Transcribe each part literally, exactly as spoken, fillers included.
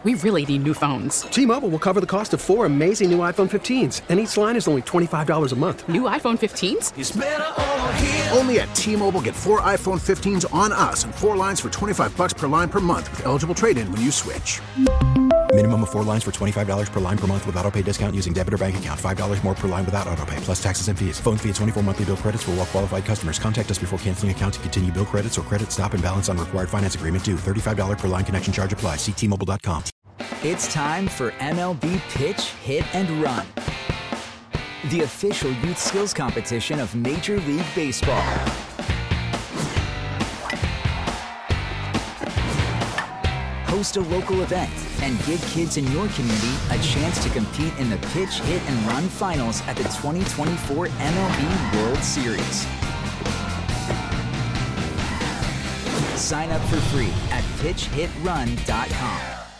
We really need new phones. T-Mobile will cover the cost of four amazing new iPhone fifteens, and each line is only twenty-five dollars a month. New iPhone fifteens? It's better over here. Only at T-Mobile, get four iPhone fifteens on us and four lines for twenty-five dollars per line per month with eligible trade-in when you switch. Minimum of four lines for twenty-five dollars per line per month with autopay discount using debit or bank account. five dollars more per line without autopay, plus taxes and fees. Phone fee at twenty-four monthly bill credits for well-qualified customers. Contact us before canceling account to continue bill credits or credit stop and balance on required finance agreement due. thirty-five dollars per line connection charge applies. See T Mobile dot com. It's time for M L B Pitch, Hit, and Run, the official youth skills competition of Major League Baseball. Host a local event and give kids in your community a chance to compete in the Pitch, Hit, and Run finals at the twenty twenty-four M L B World Series. Sign up for free at pitch hit run dot com.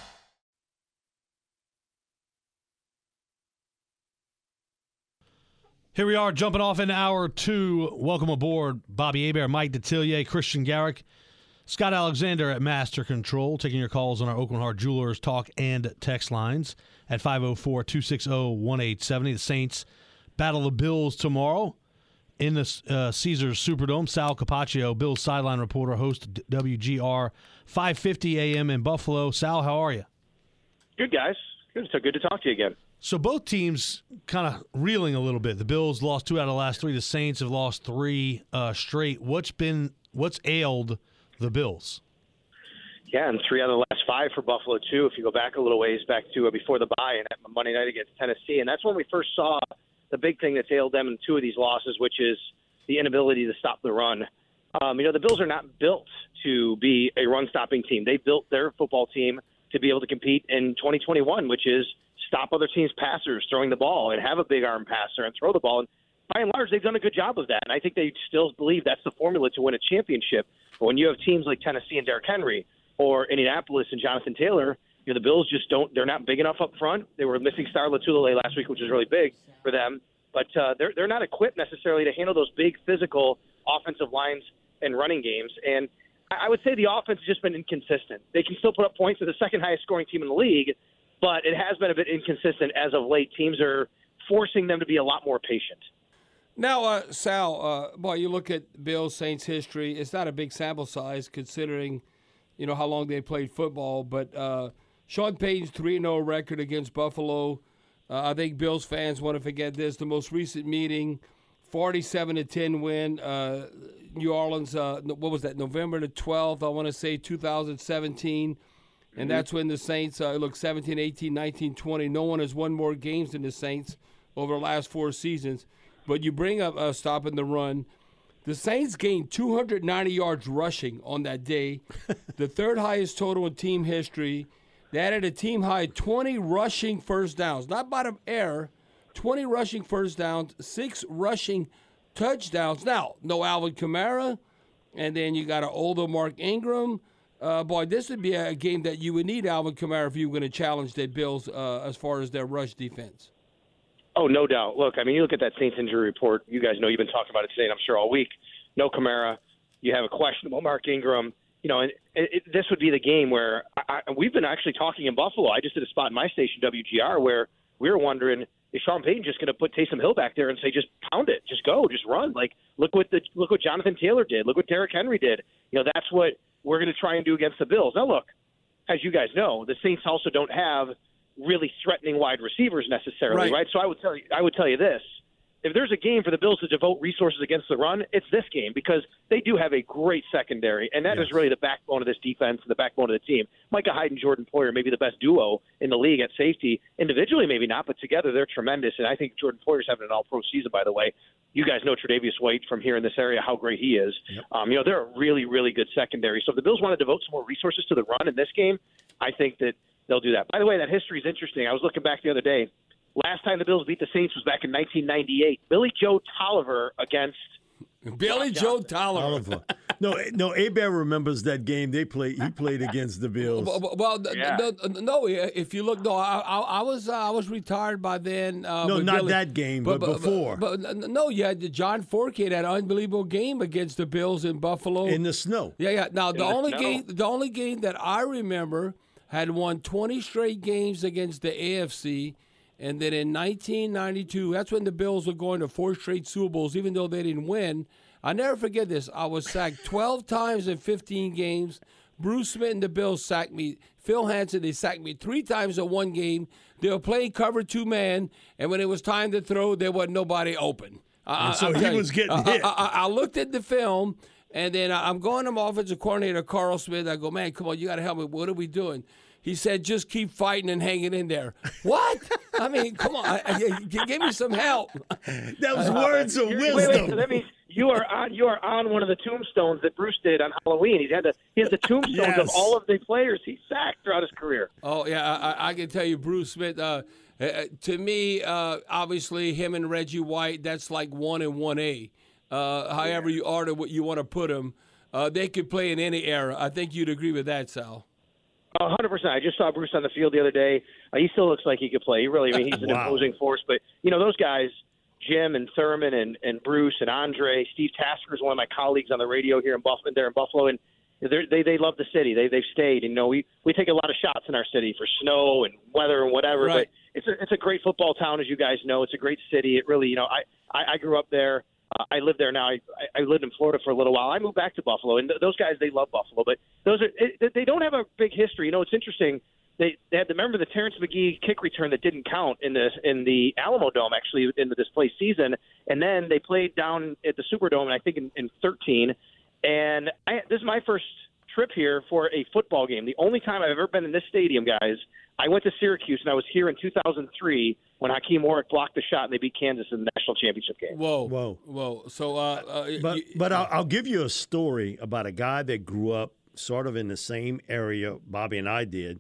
Here we are, jumping off in hour two. Welcome aboard, Bobby Hebert, Mike Detillier, Christian Garrick, Scott Alexander at Master Control, taking your calls on our Oakland Heart Jewelers talk and text lines at five oh four, two six oh, one eight seven oh. The Saints battle the Bills tomorrow in the uh, Caesars Superdome. Sal Capaccio, Bills sideline reporter, host W G R five fifty A M in Buffalo. Sal, how are you? Good, guys. Good. So good to talk to you again. So both teams kind of reeling a little bit. The Bills lost two out of the last three. The Saints have lost three uh, straight. What's been what's ailed the Bills? Yeah, and three out of the last five for Buffalo, too, if you go back a little ways, back to uh, before the bye and Monday night against Tennessee. And that's when we first saw the big thing that's ailed them in two of these losses, which is the inability to stop the run. Um, you know, the Bills are not built to be a run-stopping team. They built their football team to be able to compete in twenty twenty-one, which is stop other teams' passers throwing the ball and have a big arm passer and throw the ball. And by and large, they've done a good job of that. And I think they still believe that's the formula to win a championship. But when you have teams like Tennessee and Derrick Henry or Indianapolis and Jonathan Taylor, you know, the Bills just don't – they're not big enough up front. They were missing Star Lotulelei last week, which was really big for them. But uh, they're, they're not equipped necessarily to handle those big physical offensive lines and running games. And I would say the offense has just been inconsistent. They can still put up points. They're the second highest scoring team in the league, but it has been a bit inconsistent as of late. Teams are forcing them to be a lot more patient. Now, uh, Sal, uh, boy, you look at Bills Saints history. It's not a big sample size considering, you know, how long they played football. But uh, Sean Payton's three and oh record against Buffalo. Uh, I think Bills fans want to forget this. The most recent meeting, forty-seven to ten win. Uh, New Orleans, uh, what was that, November the twelfth, I want to say two thousand seventeen. And that's when the Saints, uh, look, seventeen, eighteen, nineteen, twenty. No one has won more games than the Saints over the last four seasons. But you bring up uh, stopping the run. The Saints gained two hundred ninety yards rushing on that day, the third highest total in team history. They added a team-high twenty rushing first downs, not bottom air, twenty rushing first downs, six rushing touchdowns. Now, no Alvin Kamara, and then you got an older Mark Ingram. Uh, boy, this would be a game that you would need Alvin Kamara if you were going to challenge the Bills uh, as far as their rush defense. Oh, no doubt. Look, I mean, you look at that Saints injury report. You guys know you've been talking about it today, and I'm sure all week. No Kamara. You have a questionable Mark Ingram. You know, and it, it, this would be the game where I, I, we've been actually talking in Buffalo. I just did a spot in my station, W G R, where we were wondering, is Sean Payton just going to put Taysom Hill back there and say, just pound it, just go, just run? Like, look what the look what Jonathan Taylor did. Look what Derrick Henry did. You know, that's what we're going to try and do against the Bills. Now, look, as you guys know, the Saints also don't have really threatening wide receivers necessarily, right? right? So I would tell you, I would tell you this. If there's a game for the Bills to devote resources against the run, it's this game because they do have a great secondary, and that yes. is really the backbone of this defense and the backbone of the team. Micah Hyde and Jordan Poyer may be the best duo in the league at safety. Individually, maybe not, but together they're tremendous, and I think Jordan Poyer's having an all-pro season, by the way. You guys know Tre'Davious White from here in this area, how great he is. Yep. Um, you know, they're a really, really good secondary. So if the Bills want to devote some more resources to the run in this game, I think that they'll do that. By the way, that history is interesting. I was looking back the other day. Last time the Bills beat the Saints was back in nineteen ninety-eight. Billy Joe Tolliver against Billy Joe Tolliver. no, no. Hebert remembers that game. They played. He played against the Bills. Well, well yeah. no, no. If you look, no, I, I, I was, uh, I was retired by then. Uh, no, not Billy. that game, but, but before. But, but no, you had John Forkey, that unbelievable game against the Bills in Buffalo in the snow. Yeah, yeah. Now in the only snow. game, the only game that I remember had won twenty straight games against the A F C. And then in nineteen ninety-two, that's when the Bills were going to four straight Super Bowls, even though they didn't win. I'll never forget this. I was sacked twelve times in fifteen games. Bruce Smith and the Bills sacked me. Phil Hansen, they sacked me three times in one game. They were playing cover two man, and when it was time to throw, there wasn't nobody open. I, so I'm he telling was you, getting I, hit. I, I, I looked at the film, and then I'm going to my offensive coordinator, Carl Smith. I go, man, come on, you got to help me. What are we doing? He said, just keep fighting and hanging in there. What? I mean, come on. I, I, give me some help. That was words of Wait, wisdom. wait, so that means you are on you are on one of the tombstones that Bruce did on Halloween. He's had the he has the tombstones Yes. of all of the players he sacked throughout his career. Oh, yeah, I, I can tell you, Bruce Smith, uh, uh, to me, uh, obviously, him and Reggie White, that's like one and one A. Uh, however you order what you want to put them, uh, they could play in any era. I think you'd agree with that, Sal. A hundred percent. I just saw Bruce on the field the other day. Uh, he still looks like he could play. He really, I mean, he's an Wow. imposing force. But you know, those guys, Jim and Thurman and, and Bruce and Andre, Steve Tasker is one of my colleagues on the radio here in Buffalo. There in Buffalo, and they're, they they love the city. They they've stayed. And, you know, we we take a lot of shots in our city for snow and weather and whatever. Right. But it's a it's a great football town, as you guys know. It's a great city. It really, you know, I I, I grew up there. Uh, I live there now. I, I lived in Florida for a little while. I moved back to Buffalo, and th- those guys, they love Buffalo. But those are it, they don't have a big history. You know, it's interesting. They they had the remember the Terrence McGee kick return that didn't count in the in the Alamo Dome actually in the displaced season, and then they played down at the Superdome, I think in, in thirteen. And I, this is my first trip here for a football game. The only time I've ever been in this stadium, guys. I went to Syracuse, and I was here in two thousand three when Hakeem Warwick blocked the shot, and they beat Kansas in the national championship game. Whoa. Whoa. Whoa. So, uh, uh, But you- but I'll, I'll give you a story about a guy that grew up sort of in the same area Bobby and I did.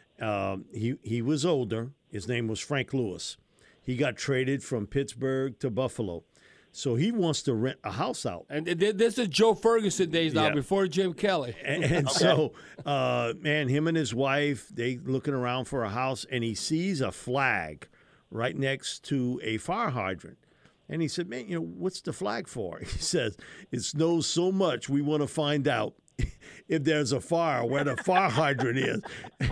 Um, he he was older. His name was Frank Lewis. He got traded from Pittsburgh to Buffalo, so he wants to rent a house out. And th- this is Joe Ferguson days now, Yeah. before Jim Kelly. And, and so, uh, man, him and his wife, they looking around for a house, and he sees a flag right next to a fire hydrant. And he said, man, you know, what's the flag for? He says, it snows so much, we want to find out if there's a fire, where the fire hydrant is.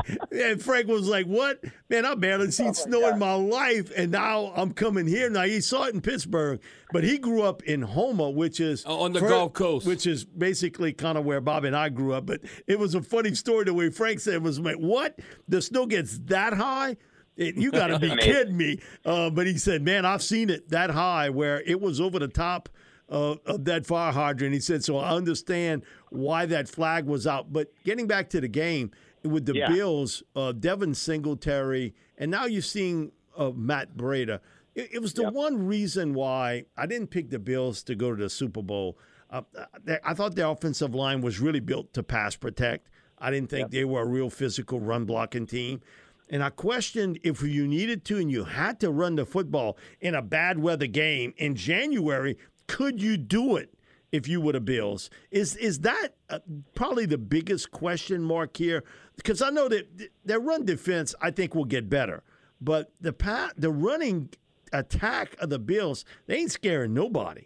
And Frank was like, what? Man, I barely seen snow in my life, and now I'm coming here. Now, he saw it in Pittsburgh, but he grew up in Houma, which is Oh, on the fir- Gulf Coast. which is basically kind of where Bob and I grew up. But it was a funny story the way Frank said it was, like, what? The snow gets that high? It, you got to be kidding me. Uh, but he said, man, I've seen it that high where it was over the top uh, of that fire hydrant. He said, so I understand why that flag was out. But getting back to the game, with the Yeah. Bills, uh, Devin Singletary, and now you're seeing uh, Matt Breida. It, it was the Yep. one reason why I didn't pick the Bills to go to the Super Bowl. Uh, I thought their offensive line was really built to pass protect. I didn't think they were a real physical run blocking team. And I questioned if you needed to and you had to run the football in a bad weather game in January, could you do it if you were the Bills? Is is that uh, probably the biggest question mark here? Because I know that th- their run defense, I think, will get better. But the pa- the running attack of the Bills, they ain't scaring nobody.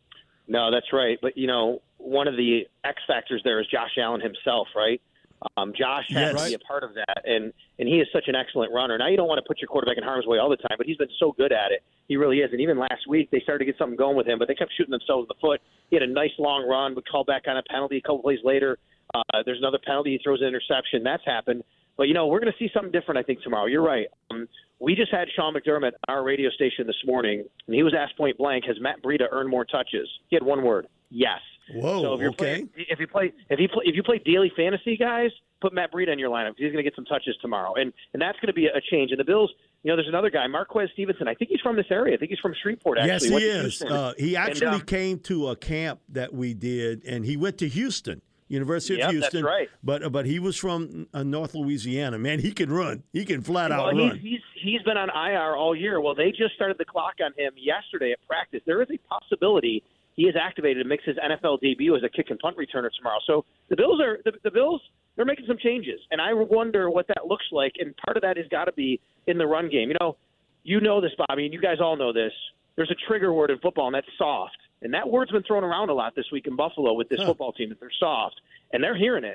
No, that's right. But, you know, one of the X factors there is Josh Allen himself, right? Um, Josh has Yes. to be a part of that, and, and he is such an excellent runner. Now, you don't want to put your quarterback in harm's way all the time, but he's been so good at it. He really is. And even last week, they started to get something going with him, but they kept shooting themselves in the foot. He had a nice long run, but called back on a penalty a couple plays later. Uh, there's another penalty. He throws an interception. That's happened. But, you know, we're going to see something different, I think, tomorrow. You're right. Um, we just had Sean McDermott on our radio station this morning, and he was asked point blank, has Matt Breida earned more touches? He had one word, yes. Whoa, so if you're okay. Playing, if you play, if you play, if you play daily fantasy, guys, put Matt Breida in your lineup. He's going to get some touches tomorrow, and and that's going to be a change. And the Bills, you know, there's another guy, Marquez Stevenson. I think he's from this area. I think he's from Shreveport. Actually, Yes, he Went to is. Houston. Uh, he actually and, um, came to a camp that we did, and he went to Houston, University Yep, of that's Houston. right. But uh, but he was from uh, North Louisiana. Man, he can run. He can flat Well, out he's, run. he's he's been on I R all year. Well, they just started the clock on him yesterday at practice. There is a possibility he is activated and makes his N F L debut as a kick and punt returner tomorrow. So the Bills are the, the Bills. They're making some changes, and I wonder what that looks like. And part of that has got to be in the run game. You know, you know this, Bobby, and you guys all know this. There's a trigger word in football, and that's soft. And that word's been thrown around a lot this week in Buffalo with this Huh. football team, that they're soft, and they're hearing it.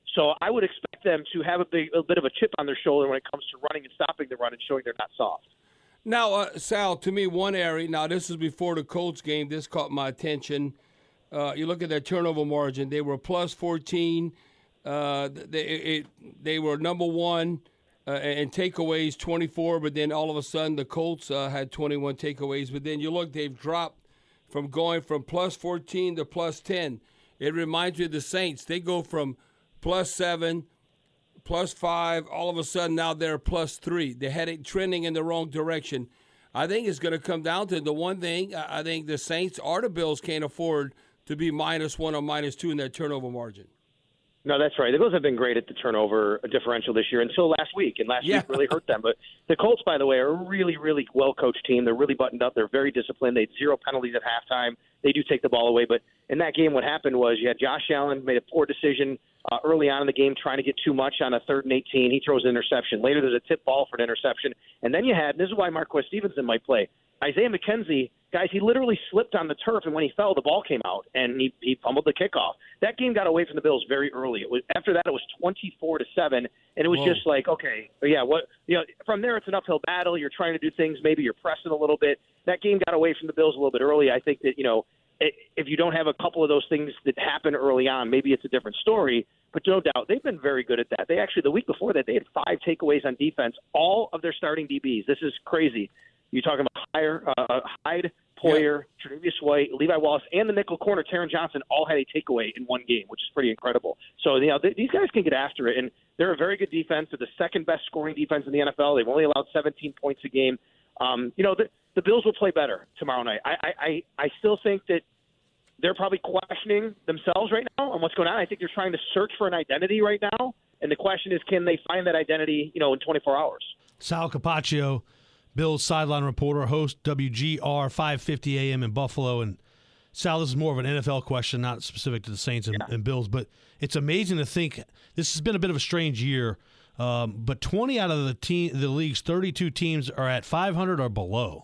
So I would expect them to have a, big, a bit of a chip on their shoulder when it comes to running and stopping the run and showing they're not soft. Now, uh, Sal, to me, one area, now this was before the Colts game, this caught my attention. Uh, you look at that turnover margin, they were plus fourteen. Uh, they, it, they were number one uh, in takeaways, twenty-four, but then all of a sudden the Colts uh, had twenty-one takeaways. But then you look, they've dropped from going from plus fourteen to plus ten. It reminds me of the Saints. They go from plus seven, plus five, all of a sudden now they're plus three. They had it trending in the wrong direction. I think it's going to come down to the one thing. I think the Saints or the Bills can't afford to be minus one or minus two in that turnover margin. No, that's right. The Bills have been great at the turnover differential this year until last week, and last Yeah. week really hurt them. But the Colts, by the way, are a really, really well-coached team. They're really buttoned up. They're very disciplined. They had zero penalties at halftime. They do take the ball away. But in that game, what happened was you had Josh Allen made a poor decision uh, early on in the game, trying to get too much on a third and eighteen. He throws an interception. Later, there's a tip ball for an interception. And then you had, and this is why Marquez Stevenson might play, Isaiah McKenzie. Guys, he literally slipped on the turf, and when he fell, the ball came out, and he, he fumbled the kickoff. That game got away from the Bills very early. It was after that, it was twenty-four to seven, and it was Whoa. just like, okay, yeah, what you know. From there, it's an uphill battle. You're trying to do things. Maybe you're pressing a little bit. That game got away from the Bills a little bit early. I think that you know, if you don't have a couple of those things that happen early on, maybe it's a different story. But no doubt, they've been very good at that. They actually, the week before that, they had five takeaways on defense. All of their starting D Bs. This is crazy. You're talking about Hyde, uh, Hyde, Poyer, yeah. Tre'Davious White, Levi Wallace, and the nickel corner, Taron Johnson, all had a takeaway in one game, which is pretty incredible. So, you know, th- these guys can get after it, and they're a very good defense. They're the second-best scoring defense in the N F L. They've only allowed seventeen points a game. Um, you know, the, the Bills will play better tomorrow night. I, I, I, I still think that they're probably questioning themselves right now on what's going on. I think they're trying to search for an identity right now, and the question is, can they find that identity, you know, in twenty-four hours? Sal Capaccio, Bills sideline reporter, host W G R five fifty A M in Buffalo. And Sal, this is more of an N F L question, not specific to the Saints and, yeah. and Bills, but it's amazing to think this has been a bit of a strange year. Um, but twenty out of the team, the league's thirty-two teams are at five hundred or below.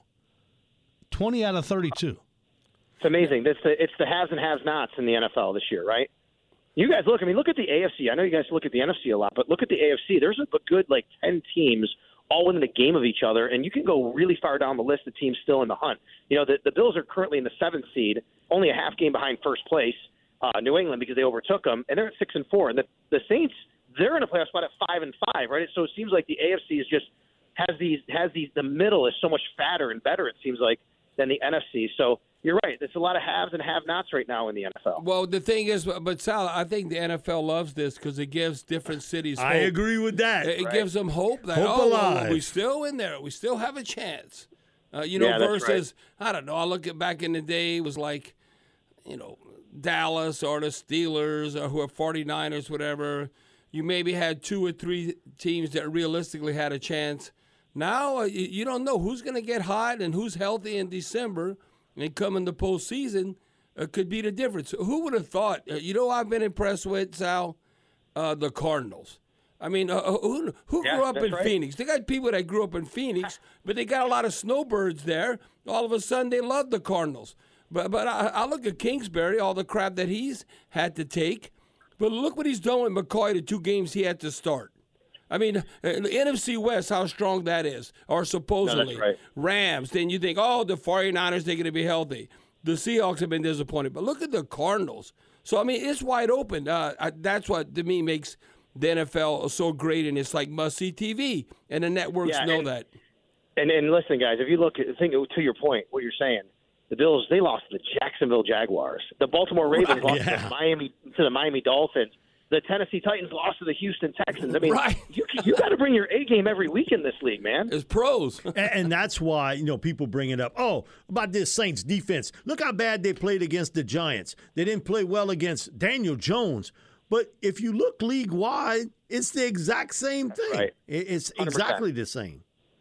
twenty out of thirty-two. It's amazing. It's the, it's the haves and have-nots in the N F L this year, right? You guys look. I mean, look at the A F C. I know you guys look at the N F C a lot, but look at the A F C. There's a good like ten teams all within a game of each other, and you can go really far down the list of teams still in the hunt. You know, the, the Bills are currently in the seventh seed, only a half game behind first place, uh, New England, because they overtook them, and they're at six and four. And the, the Saints, they're in a playoff spot at five and five, right? So it seems like the A F C is just has these has these the middle is so much fatter and better. It seems like than the N F C. So you're right. There's a lot of haves and have-nots right now in the N F L. Well, the thing is, but Sal, I think the N F L loves this because it gives different cities hope. I agree with that. It, it right. gives them hope that, Hope oh, alive. well, we're still in there. We still have a chance. Uh, you know, Yeah, that's versus, I don't know, I look at back in the day, it was like, you know, Dallas or the Steelers or who are forty-niners, whatever. You maybe had two or three teams that realistically had a chance. Now, uh, you, you don't know who's going to get hot and who's healthy in December and come in the postseason uh, could be the difference. Who would have thought? Uh, you know, I've been impressed with, Sal, uh, the Cardinals. I mean, uh, who who Yeah, grew up that's in right. Phoenix? They got people that grew up in Phoenix, but they got a lot of snowbirds there. All of a sudden, they love the Cardinals. But but I, I look at Kingsbury, all the crap that he's had to take. But look what he's done with McCoy, the two games he had to start. I mean, the N F C West, how strong that is, or supposedly. No, that's right. Rams, then you think, oh, the forty-niners, they're going to be healthy. The Seahawks have been disappointed. But look at the Cardinals. So, I mean, it's wide open. Uh, I, that's what, to me, makes the N F L so great, and it's like must-see T V, and the networks Yeah, know and, that. And, and listen, guys, if you look at think to your point, what you're saying, the Bills, they lost to the Jacksonville Jaguars. The Baltimore Ravens lost yeah. to the Miami to the Miami Dolphins. The Tennessee Titans lost to the Houston Texans. I mean, Right. you you got to bring your A game every week in this league, man. It's pros. and, and that's why, you know, people bring it up. Oh, about this Saints defense. Look how bad they played against the Giants. They didn't play well against Daniel Jones. But if you look league-wide, it's the exact same thing. right. It- It's one hundred percent. exactly the same.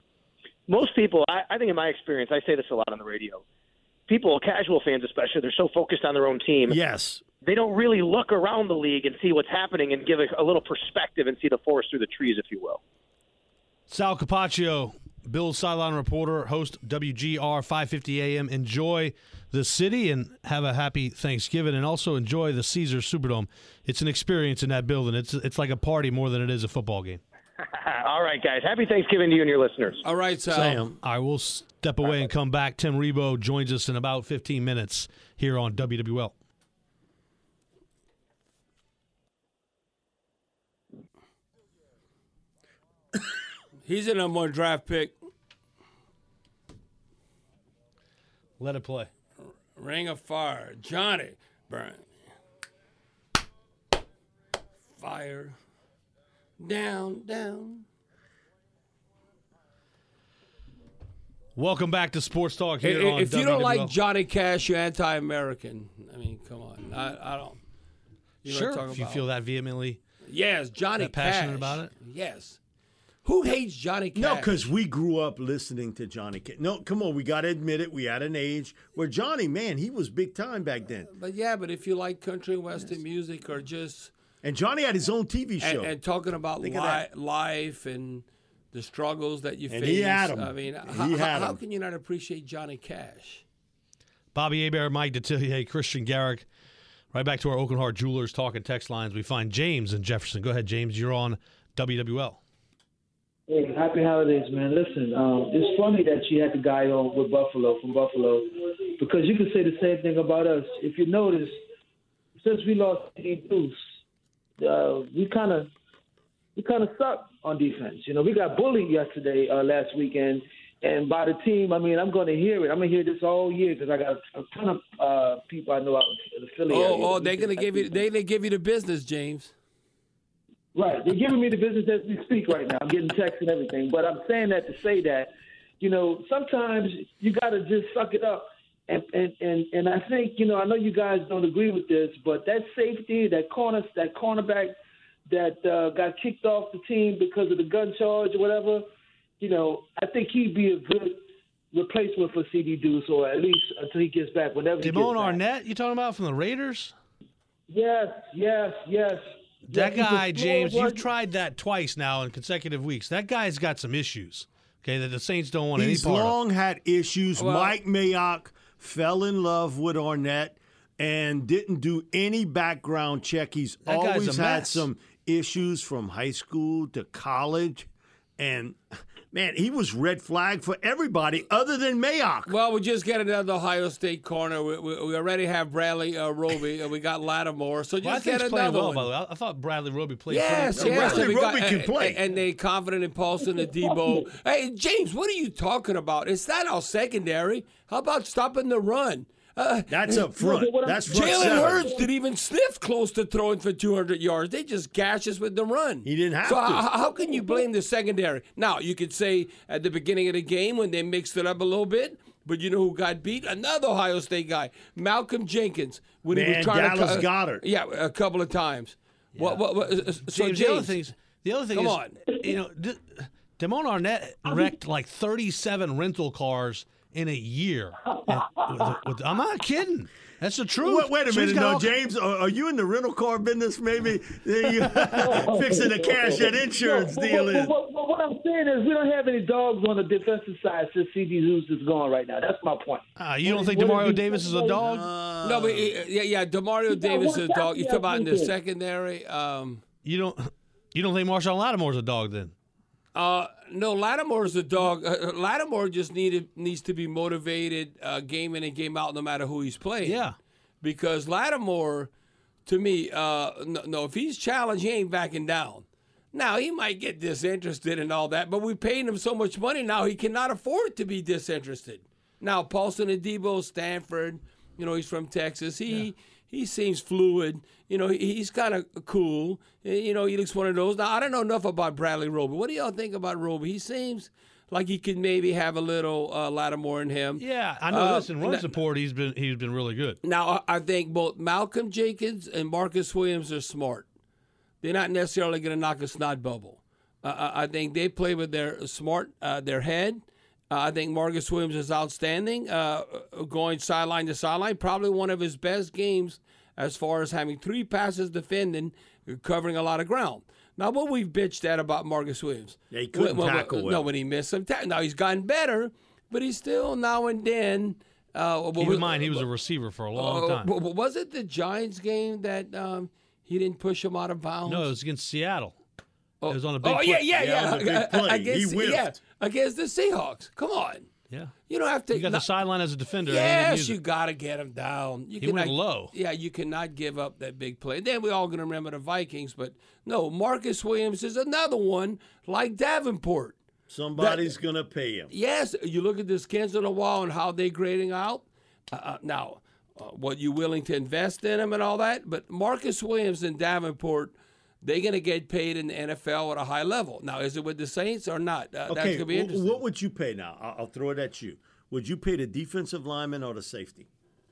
Most people, I, I think in my experience, I say this a lot on the radio, people, casual fans especially, they're so focused on their own team. Yes. They don't really look around the league and see what's happening and give a, a little perspective and see the forest through the trees, if you will. Sal Capaccio, Bills sideline reporter, host W G R five fifty A M. Enjoy the city and have a happy Thanksgiving, and also enjoy the Caesars Superdome. It's an experience in that building. It's it's like a party more than it is a football game. All right, guys. Happy Thanksgiving to you and your listeners. All right, Sal. Sam. I will step away and come back. Tim Rebo joins us in about fifteen minutes here on W W L. He's a number one draft pick. Let it play. Ring of Fire. Johnny Burn. Fire. Down, down. Welcome back to Sports Talk here Hey, on if you W W L. don't like Johnny Cash, you're anti-American. I mean, come on. I, I don't. You know what I'm Sure, talking if you about? feel that vehemently. Yes, Johnny that passionate Cash. about it? Yes. Who hates Johnny Cash? No, because we grew up listening to Johnny Cash. No, come on, we got to admit it. We had an age where Johnny, man, he was big time back then. But yeah, but if you like country and western music or just And Johnny had his own T V show. and, and talking about Think of li- that. life and the struggles that you And face, he had 'em. I mean, He how, had how 'em. can you not appreciate Johnny Cash? Bobby Hebert, Mike Detillier, Christian Garrick. Right back to our Oaken Heart Jewelers talking text lines. We find James in Jefferson. Go ahead, James. You're on W W L. Hey, happy holidays, man. Listen, um, it's funny that you had the guy on with Buffalo, from Buffalo, because you could say the same thing about us. If you notice, since we lost Deuce, uh, we kind of we kind of suck on defense. You know, we got bullied yesterday, uh, last weekend, and by the team, I mean, I'm going to hear it. I'm going to hear this all year because I got a ton of uh, people I know out in the Philly area. Oh, oh, they're gonna give you they they give you the business, James. Right. They're giving me the business as we speak right now. I'm getting texts and everything. But I'm saying that to say that, you know, sometimes you got to just suck it up. And, and, and, and I think, you know, I know you guys don't agree with this, but that safety, that corner, that cornerback that uh, got kicked off the team because of the gun charge or whatever, you know, I think he'd be a good replacement for C D Deuce, or at least until he gets back, whenever he gets Damone back. Arnett, you talking about from the Raiders? Yes, yes, yes. That Yes, he's a guy, small James, one. you've tried that twice now in consecutive weeks. That guy's got some issues, okay, that the Saints don't want He's any part long of. had issues. Well- Mike Mayock fell in love with Arnett and didn't do any background check. He's That guy's always a had mess. some issues from high school to college. And, man, he was red flag for everybody other than Mayock. Well, we just get another Ohio State corner. We, we, we already have Bradley uh, Roby, and we got Lattimore. So just Well, I think get he's playing another well, one. by the way. I, I thought Bradley Roby played Yes, pretty yes. Bradley and we Roby can and- play. And, and they confident in Paulson and Debo. Hey, James, what are you talking about? It's not our secondary. How about stopping the run? Uh, That's up front. what I'm- That's front Jalen seven. Hurts didn't even sniff close to throwing for two hundred yards. They just gash us with the run. He didn't have so to. How, how can you blame the secondary? Now, you could say at the beginning of the game when they mixed it up a little bit, but you know who got beat? Another Ohio State guy, Malcolm Jenkins. When he Man, was trying Dallas to, uh, Goddard. Yeah, a couple of times. What, what, what, uh, so James, James, the other thing is, the other thing come is, on. you know, D- Damone Arnett wrecked like thirty-seven rental cars in a year. And with- with- I'm not kidding. That's the truth. Wait, wait a So he's minute, got no, all- James. Are, are you in the rental car business? Maybe you fixing to cash that insurance No, deal what, in. what, what, what I'm saying is we don't have any dogs on the defensive side since C D Zeus is gone right now. That's my point. Ah, you don't What- think what Demario is he- Davis is a dog? No, but uh, yeah, yeah, Demario Davis is a dog. You talk about in the weekend. secondary. Um, You don't. You don't think Marshawn Lattimore's a dog then? Uh, no, Lattimore's a dog. Uh, Lattimore just needed needs to be motivated uh, game in and game out, no matter who he's playing. Yeah. Because Lattimore, to me, uh, no, no, if he's challenged, he ain't backing down. Now, he might get disinterested and all that, but we paying him so much money now, he cannot afford to be disinterested. Now, Paulson and Debo, Stanford, you know, he's from Texas. He he seems fluid. You know, he, he's kind of cool. You know, he looks one of those. Now, I don't know enough about Bradley Roby. What do y'all think about Roby? He seems like he could maybe have a little uh, Lattimore in him. Yeah, I know. Uh, Listen, run n- support. He's been he's been really good. Now, I I think both Malcolm Jenkins and Marcus Williams are smart. They're not necessarily going to knock a snot bubble. Uh, I I think they play with their smart, uh, their head. Uh, I think Marcus Williams is outstanding, uh, going sideline to sideline. Probably one of his best games as far as having three passes defending, covering a lot of ground. Now, what we've bitched at about Marcus Williams. Yeah, he couldn't well, tackle well. well. No, when he missed some tackle. Now, he's gotten better, but he's still now and then. Uh, Keep was, in mind, he was a receiver for a long uh, time. Was it the Giants game that um, he didn't push him out of bounds? No, it was against Seattle. Oh, it was on a big oh play. yeah, yeah, Yeah, yeah. it was a big play. Against, He whiffed. yeah, against the Seahawks. Come on. Yeah. You don't have to. You got not, the sideline as a defender. and he didn't Yes, use you it. got to get him down. You He went cannot- low. Yeah, you cannot give up that big play. Then we all going to remember the Vikings, but no, Marcus Williams is another one like Davenport. Somebody's going to pay him. Yes, you look at the skins on the wall and how they grading out. Uh, uh, now, uh, what you willing to invest in him and all that, but Marcus Williams and Davenport, they're going to get paid in the N F L at a high level. Now, is it with the Saints or not? Uh, that's Okay, going to be wh- interesting. what would you pay now? I'll, I'll throw it at you. Would you pay the defensive lineman or the safety?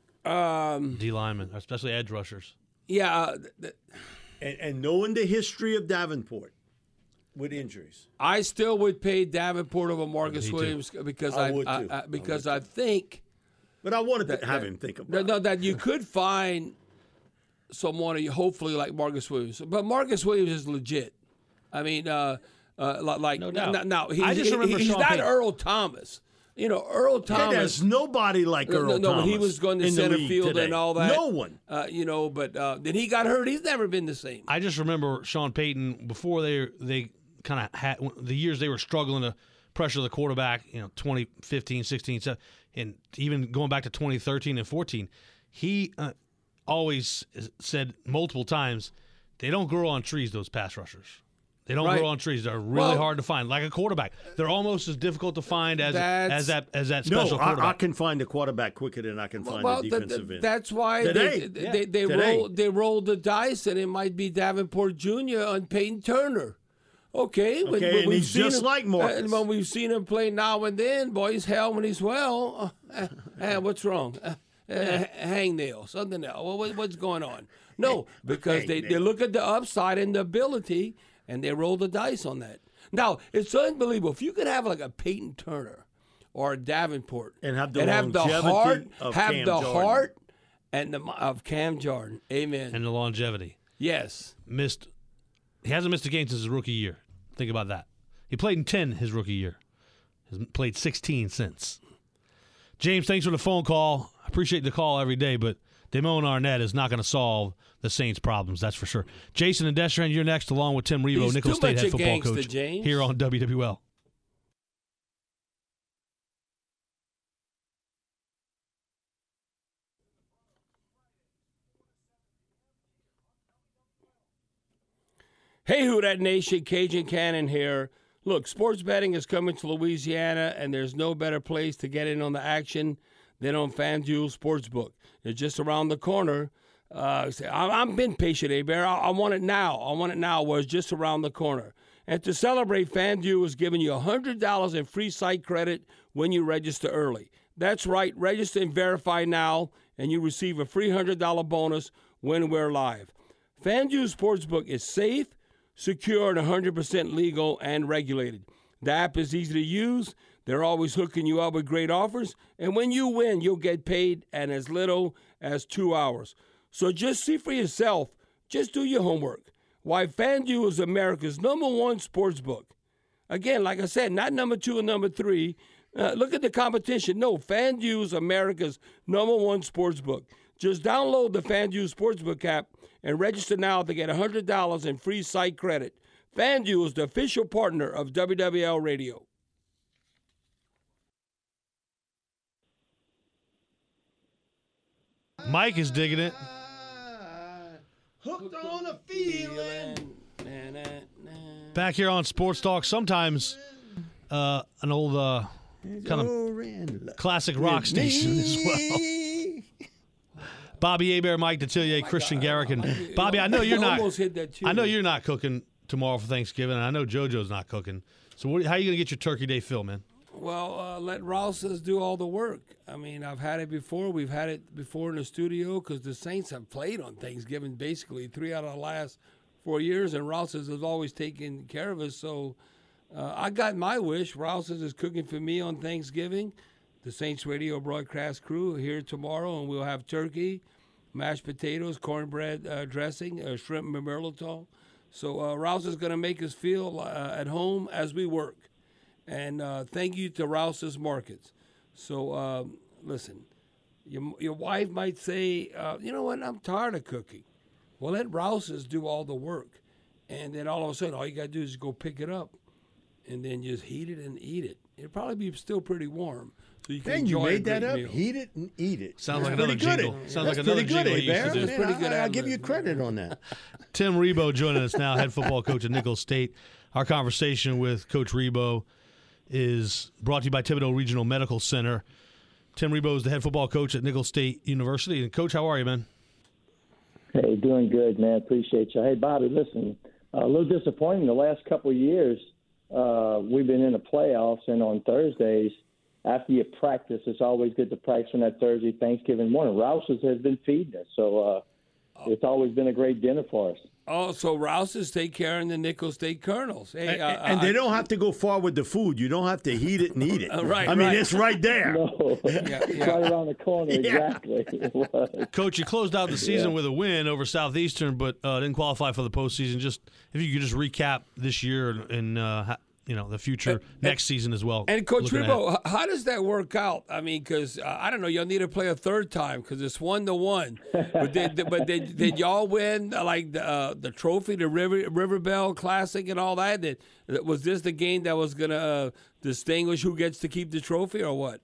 Um, D linemen, especially edge rushers. yeah, uh, th- th- And, and knowing the history of Davenport with injuries. I still would pay Davenport over Marcus Me too. Williams because I I, would I, too. I I because would I think But I wanted that, to have that- him think about no, it. no, that you could find someone hopefully like Marcus Williams, but Marcus Williams is legit. I mean, uh, uh, li- like No doubt. n- now he, I just he- remember he's Sean not Payton. Earl Thomas. You know, Earl Hey, Thomas. there's nobody like No, Earl no, no, Thomas when he was going to in the center league field today. and all that. No one. Uh, you know, but uh, then he got hurt. He's never been the same. I just remember Sean Payton before they they kind of had the years they were struggling to pressure the quarterback, you know, twenty fifteen, sixteen, and even going back to twenty thirteen and fourteen. He uh, always said multiple times, they don't grow on trees, those pass rushers. They don't Right. grow on trees. They're really Well- hard to find. Like a quarterback, they're almost as difficult to find as That's- as that as that No, special I, quarterback. I can find the quarterback quicker than I can find well, the th- defensive th- end. that's why Today. they Yeah. they, they Today. roll they rolled the dice, and it might be Davenport Junior on Peyton Turner. Okay, when, Okay, when and we've he's seen just him, like Marcus. And when we've seen him play now and then, boy, he's hell when he's well. Uh, uh, what's wrong? Uh, uh, hangnail, something else. Well, what, what's going on? No, because they, they look at the upside and the ability, and they roll the dice on that. Now, it's unbelievable. If you could have like a Peyton Turner or a Davenport And have the and have the longevity heart, of have Cam the Jordan. heart and the of Cam Jordan. Amen. and the longevity. Yes. Missed. He hasn't missed a game since his rookie year. Think about that. He played in ten his rookie year. Has played sixteen since. James, thanks for the phone call. I appreciate the call every day, but Damone Arnett is not going to solve the Saints' problems, that's for sure. Jason and Destran, you're next, along with Tim Rebo, He's Nicholls too State much head a football gangster, coach, James. here on W W L. Hey, Who Dat Nation, Cajun Cannon here. Look, sports betting is coming to Louisiana, and there's no better place to get in on the action than on FanDuel Sportsbook. It's just around the corner. Uh, say, I- I've been patient, A-Bear. I-, I want it now. I want it now where it's just around the corner. And to celebrate, FanDuel is giving you one hundred dollars in free site credit when you register early. That's right. Register and verify now, and you receive a free one hundred dollars bonus when we're live. FanDuel Sportsbook is safe, secure, and one hundred percent legal and regulated. The app is easy to use. They're always hooking you up with great offers. And when you win, you'll get paid in as little as two hours. So just see for yourself. Just do your homework. Why FanDuel is America's number one sports book. Again, like I said, not number two and number three. Uh, look at the competition. No, FanDuel is America's number one sports book. Just download the FanDuel Sportsbook app and register now to get one hundred dollars in free site credit. FanDuel is the official partner of W W L Radio. Mike is digging it. Hooked on a feeling. Back here on Sports Talk, sometimes uh, an old uh, kind of classic rock station as well. Bobby Hebert, Mike Detillier, Christian Garrick, and Bobby. I know you're not. Almost hit that too. I know you're not cooking tomorrow for Thanksgiving, and I know JoJo's not cooking. So, what, how are you gonna get your Turkey Day fill, man? Well, uh, let Rouse's do all the work. I mean, I've had it before. We've had it before in the studio because the Saints have played on Thanksgiving basically three out of the last four years, and Rouse's has always taken care of us. So uh, I got my wish. Rouse's is cooking for me on Thanksgiving. The Saints radio broadcast crew are here tomorrow, and we'll have turkey, mashed potatoes, cornbread uh, dressing, uh, shrimp and mirliton, So uh, Rouse is going to make us feel uh, at home as we work. And uh, thank you to Rouse's Markets. So um, listen, your, your wife might say, uh, you know what, I'm tired of cooking. Well, let Rouse's do all the work. And then all of a sudden, all you got to do is go pick it up and then just heat it and eat it. It'll probably be still pretty warm. So you can Man, enjoy you made a great that up. meal. Heat it and eat it. Sounds like That's another pretty jingle. good. Sounds That's like another pretty good, jingle you used to Bear. do. That's pretty good I, I'll ad-lib. give you credit on that. Tim Rebowe joining us now, head football coach at Nicholls State. Our conversation with Coach Rebowe is brought to you by Thibodeau Regional Medical Center. Tim Rebowe is the head football coach at Nicholls State University. And, Coach, how are you, man? Hey, doing good, man. Appreciate you. Hey, Bobby, listen, a little disappointing the last couple of years. Uh, we've been in the playoffs, and on Thursdays, after you practice, it's always good to practice on that Thursday, Thanksgiving morning. Rouse's has been feeding us, so uh, it's always been a great dinner for us. Oh, so Rouse's take care of the Nicholls State Colonels. Hey, And, uh, and they I- don't have to go far with the food. You don't have to heat it and eat it. Uh, right, I mean, right. it's right there. No, Yeah, it's yeah. right around the corner, Yeah. exactly. It was. Coach, you closed out the season with a win over Southeastern, but uh, didn't qualify for the postseason. Just if you could just recap this year and, and uh, ha- you know the future next season as well. And Coach looking Rebowe, ahead. h- how does that work out? I mean, because uh, I don't know, y'all need to play a third time because it's one to one. But did but did, did y'all win uh, like the uh, the trophy, the River Riverbell Classic, and all that? Did, was this the game that was gonna uh, distinguish who gets to keep the trophy, or what?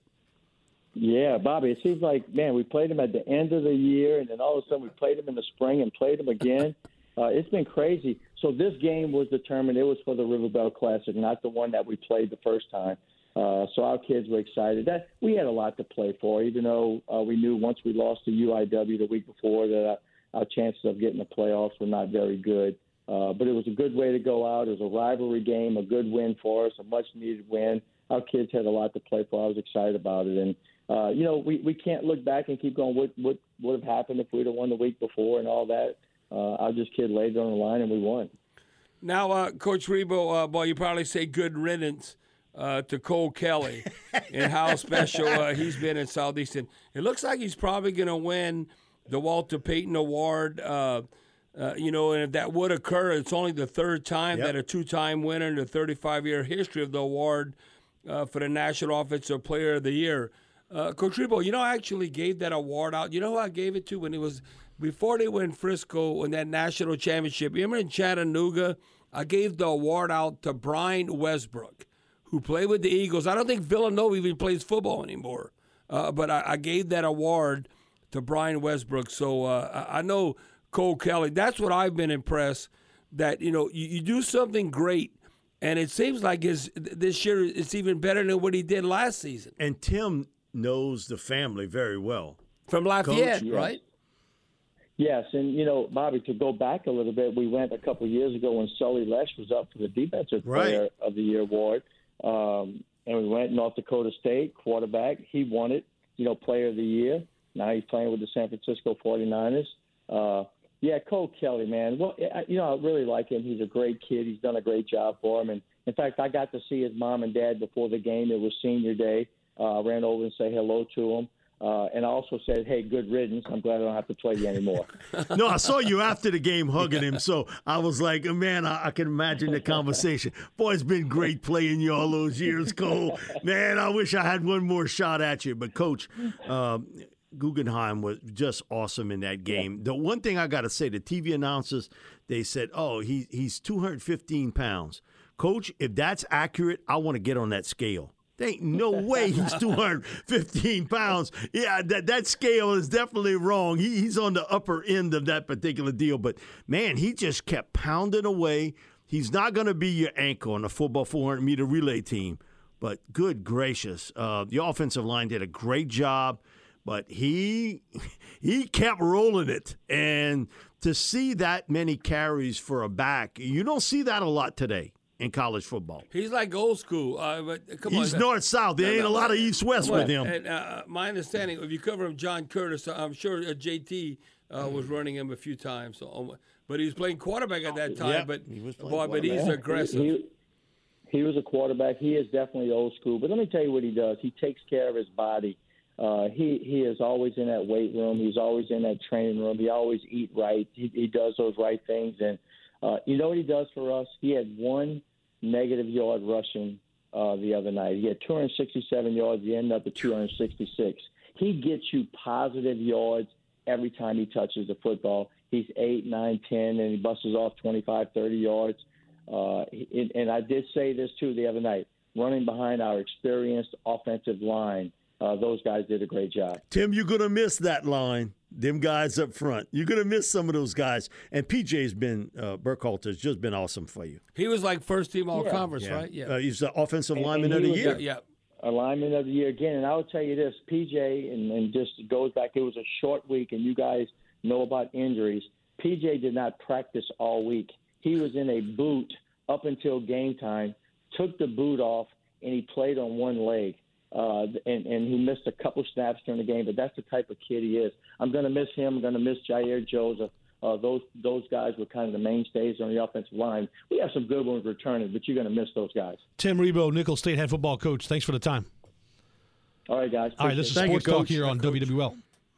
Yeah, Bobby, it seems like, man, we played them at the end of the year, and then all of a sudden we played them in the spring and played them again. Uh, it's been crazy. So this game was determined. It was for the Riverbell Classic, not the one that we played the first time. Uh, so our kids were excited. That we had a lot to play for, even though uh, we knew once we lost to U I W the week before that our, our chances of getting the playoffs were not very good. Uh, but it was a good way to go out. It was a rivalry game, a good win for us, a much-needed win. Our kids had a lot to play for. I was excited about it. And, uh, you know, we, we can't look back and keep going, what, what would have happened if we'd have won the week before and all that. Uh, our just kid laid it on the line, and we won. Now, uh, Coach Rebowe, uh, boy, you probably say good riddance uh, to Cole Kelly and how special uh, he's been in Southeastern. It looks like he's probably going to win the Walter Payton Award. Uh, uh, you know, and if that would occur, it's only the third time Yep. that a two-time winner in the thirty-five-year history of the award uh, for the National Offensive Player of the Year. Uh, Coach Rebowe, you know, I actually gave that award out. You know who I gave it to when it was before they went Frisco in that national championship? Remember in Chattanooga? I gave the award out to Brian Westbrook, who played with the Eagles. I don't think Villanova even plays football anymore. Uh, but I, I gave that award to Brian Westbrook. So uh, I I know Cole Kelly. That's what I've been impressed, that, you know, you, you do something great, and it seems like his this year it's even better than what he did last season. And Tim knows the family very well. From Lafayette, Coach, right? Yes, and, you know, Bobby, to go back a little bit, we went a couple of years ago when Sully Lesh was up for the Defensive Right. Player of the Year award. Um, and we went North Dakota State, quarterback. He won it, you know, Player of the Year. Now he's playing with the San Francisco forty-niners. Uh, yeah, Cole Kelly, man. Well, I- you know, I really like him. He's a great kid. He's done a great job for him. And, in fact, I got to see his mom and dad before the game. It was senior day. Uh, I ran over and say hello to him. Uh, and I also said, hey, good riddance. I'm glad I don't have to play you anymore. No, I saw you after the game hugging him, so I was like, man, I, I can imagine the conversation. Boy, it's been great playing you all those years, Cole. Man, I wish I had one more shot at you. But, Coach, um, Guggenheim was just awesome in that game. The one thing I got to say, the T V announcers, they said, oh, he, he's two hundred fifteen pounds. Coach, if that's accurate, I want to get on that scale. There ain't no way he's two hundred fifteen pounds. Yeah, that, that scale is definitely wrong. He, he's on the upper end of that particular deal. But, man, he just kept pounding away. He's not going to be your anchor on the football four hundred meter relay team. But good gracious, uh, the offensive line did a great job. But he he kept rolling it. And to see that many carries for a back, you don't see that a lot today in college football. He's like old school. Uh, but come He's on, north-south. There No, ain't no, a lot no. of east-west Come with on. him. And uh, my understanding, if you cover him, John Curtis, I'm sure uh, J T uh, was running him a few times. So, um, but he was playing quarterback at that time. Yeah, but he was playing boy, but he's Yeah, aggressive. He, he, he was a quarterback. He is definitely old school. But let me tell you what he does. He takes care of his body. Uh, he he is always in that weight room. He's always in that training room. He always eat right. He, he does those right things. And Uh, you know what he does for us? He had one negative yard rushing uh, the other night. He had two hundred sixty-seven yards. He ended up at two hundred sixty-six. He gets you positive yards every time he touches the football. He's eight, nine, ten, and he busts off twenty-five, thirty yards. Uh, and, and I did say this, too, the other night. Running behind our experienced offensive line, uh, those guys did a great job. Tim, you're going to miss that line, them guys up front. You're going to miss some of those guys. And P J's been, uh, Burkhalter's just been awesome for you. He was like first team all Yeah. conference, Yeah. right? Yeah. Uh, he's the offensive And- lineman and of he the was year. a- yeah. Alignment of the year again. And I will tell you this, P J, and, and just goes back, it was a short week, and you guys know about injuries. P J did not practice all week. He was in a boot up until game time, took the boot off, and he played on one leg. Uh, and, and he missed a couple snaps during the game, but that's the type of kid he is. I'm going to miss him. I'm going to miss Jair Joseph. Uh, those those guys were kind of the mainstays on the offensive line. We have some good ones returning, but you're going to miss those guys. Tim Rebo, Nicholls State head football coach. Thanks for the time. All right, guys. All right, this is Thank you, Sports Talk Coach. here on Coach. W W L.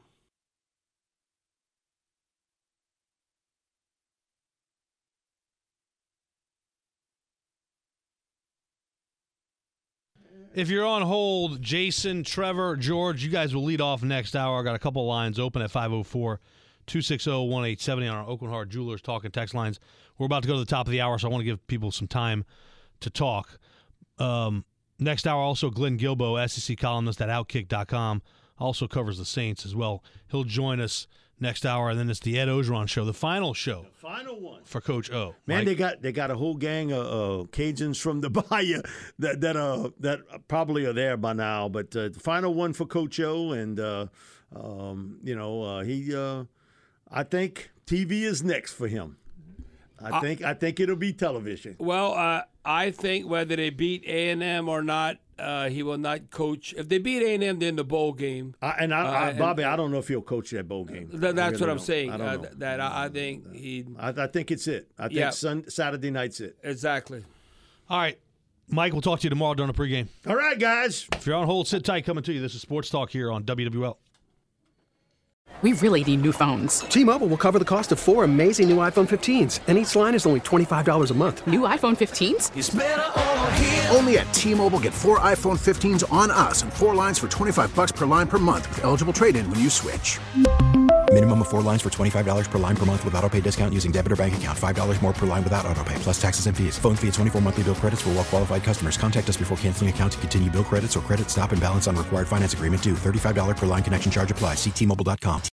If you're on hold, Jason, Trevor, George, you guys will lead off next hour. I got a couple lines open at five oh four, two six zero, one eight seven zero on our Oakland Heart Jewelers talk and text lines. We're about to go to the top of the hour, so I want to give people some time to talk. Um, next hour, also Glenn Gilbo, S E C columnist at Outkick dot com, also covers the Saints as well. He'll join us next hour, and then it's the Ed Ogeron Show, the final show. The final one. For Coach O. Man, Mike? they got they got a whole gang of uh, Cajuns from the Bayou that that uh that probably are there by now. But uh, the final one for Coach O, and uh, um, you know uh, he, uh, I think T V is next for him. I think I think it'll be television. Well, uh, I think whether they beat A and M or not, uh, he will not coach. If they beat A and M, then the bowl game. I, and I, Uh, I, and- Bobby, I don't know if he'll coach that bowl game. Th- I that's really what I'm don't. saying. I don't uh, know. that I, I think he I, I think it's it. I think Yeah. Sun, Saturday night's it. exactly. All right. Mike, we'll talk to you tomorrow during the pregame. All right, guys. If you're on hold, sit tight. Coming to you. This is Sports Talk here on W W L. We really need new phones. T-Mobile will cover the cost of four amazing new iPhone fifteens, and each line is only twenty-five dollars a month. New iPhone fifteens? Only at T-Mobile, get four iPhone fifteens on us and four lines for twenty-five bucks per line per month with eligible trade-in when you switch. Minimum of four lines for twenty-five dollars per line per month with autopay discount using debit or bank account. five dollars more per line without autopay, plus taxes and fees. Phone fee at twenty-four monthly bill credits for well-qualified customers. Contact us before canceling account to continue bill credits or credit stop and balance on required finance agreement due. thirty-five dollars per line connection charge applies. See T Mobile dot com.